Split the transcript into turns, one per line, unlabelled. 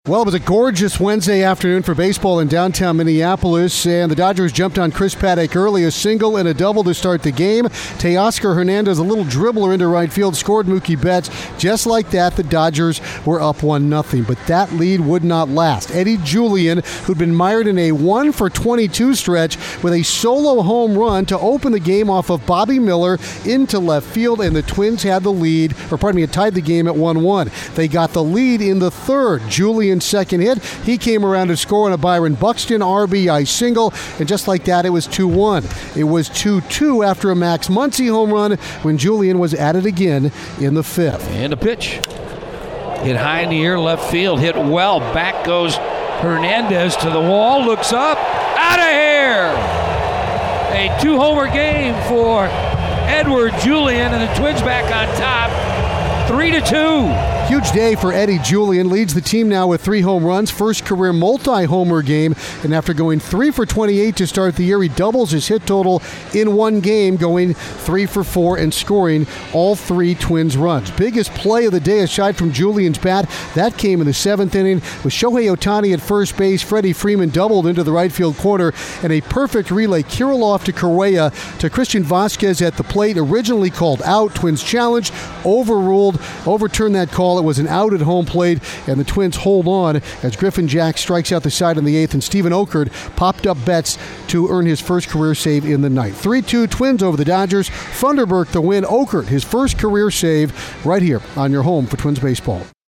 Well, it was a gorgeous Wednesday afternoon for baseball in downtown Minneapolis, and the Dodgers jumped on Chris Paddack early, a single and a double to start the game. Teoscar Hernandez, a little dribbler into right field, scored Mookie Betts. Just like that, the Dodgers were up 1-0, but that lead would not last. Eddie Julien, who'd been mired in a 1-for-22 stretch with a solo home run to open the game off of Bobby Miller into left field, and the Twins had the lead, tied the game at 1-1. They got the lead in the third. Julien's second hit, he came around to score on a Byron Buxton RBI single, and just like that, it was 2-1. It was 2-2 after a Max Muncy home run when Julien was at it again in the fifth.
And a pitch. Hit high in the air, left field, hit well. Back goes Hernandez to the wall, looks up, out of here! A two-homer game for Edouard Julien, and the Twins back on top, 3-2.
Huge day for Eddie Julien. Leads the team now with 3 home runs. First career multi-homer game. And after going 3 for 28 to start the year, he doubles his hit total in one game, going 3 for 4 and scoring all 3 Twins runs. Biggest play of the day aside from Julien's bat, that came in the 7th inning with Shohei Ohtani at first base. Freddie Freeman doubled into the right field corner, and a perfect relay. Kirilloff to Correa to Christian Vasquez at the plate. Originally called out. Twins challenged, overturned that call. It was an out at home plate, and the Twins hold on as Griffin Jack strikes out the side in the 8th, and Steven Okert popped up Betts to earn his first career save in the ninth. 3-2 Twins over the Dodgers. Funderburk the win. Okert, his first career save, right here on your home for Twins baseball.